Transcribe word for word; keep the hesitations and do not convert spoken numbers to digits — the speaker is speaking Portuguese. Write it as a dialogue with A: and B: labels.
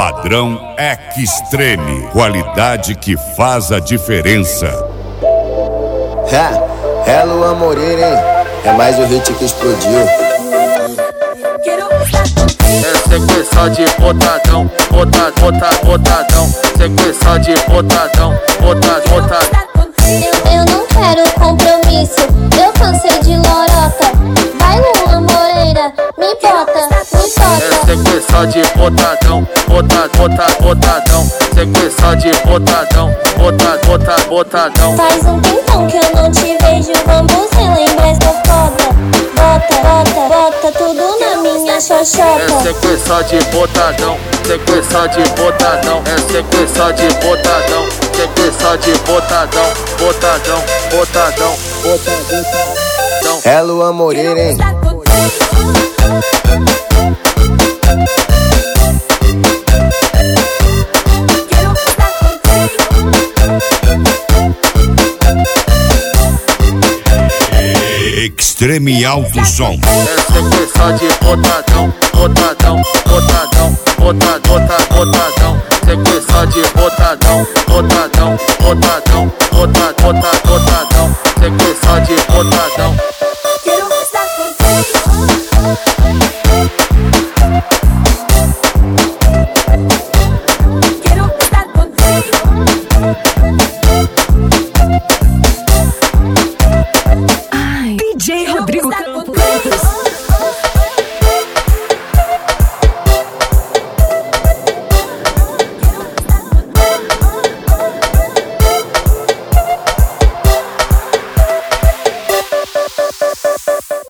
A: Padrão Extreme, qualidade que faz a diferença.
B: É, é Luan Moreira, hein? É mais o hit que explodiu.
C: É sequência de botadão, bota, bota, botadão. Sequência de botadão, bota, bota.
D: Eu, eu não quero compromisso, eu cansei de lorota. Vai Luan Moreira, me bota, me bota.
C: É sequência de botadão, bota, bota, botadão. Sequência de botadão, bota, bota, botadão.
D: Faz um tempão que eu não te vejo, vamos relembrar essa foda. Bota, bota, bota tudo na minha xoxota.
C: É sequência de botadão, sequência de botadão. É sequência de botadão, sequência de botadão, botadão, botadão, botadão, botadão.
B: É Luan Moreira, hein?
A: Extreme Alto Som.
C: É sequência de botadão, botadão, botadão, botadão, botadão, botadão. Sequência de botadão, botadão, botadão, botadão, botadão. Sequência de botadão.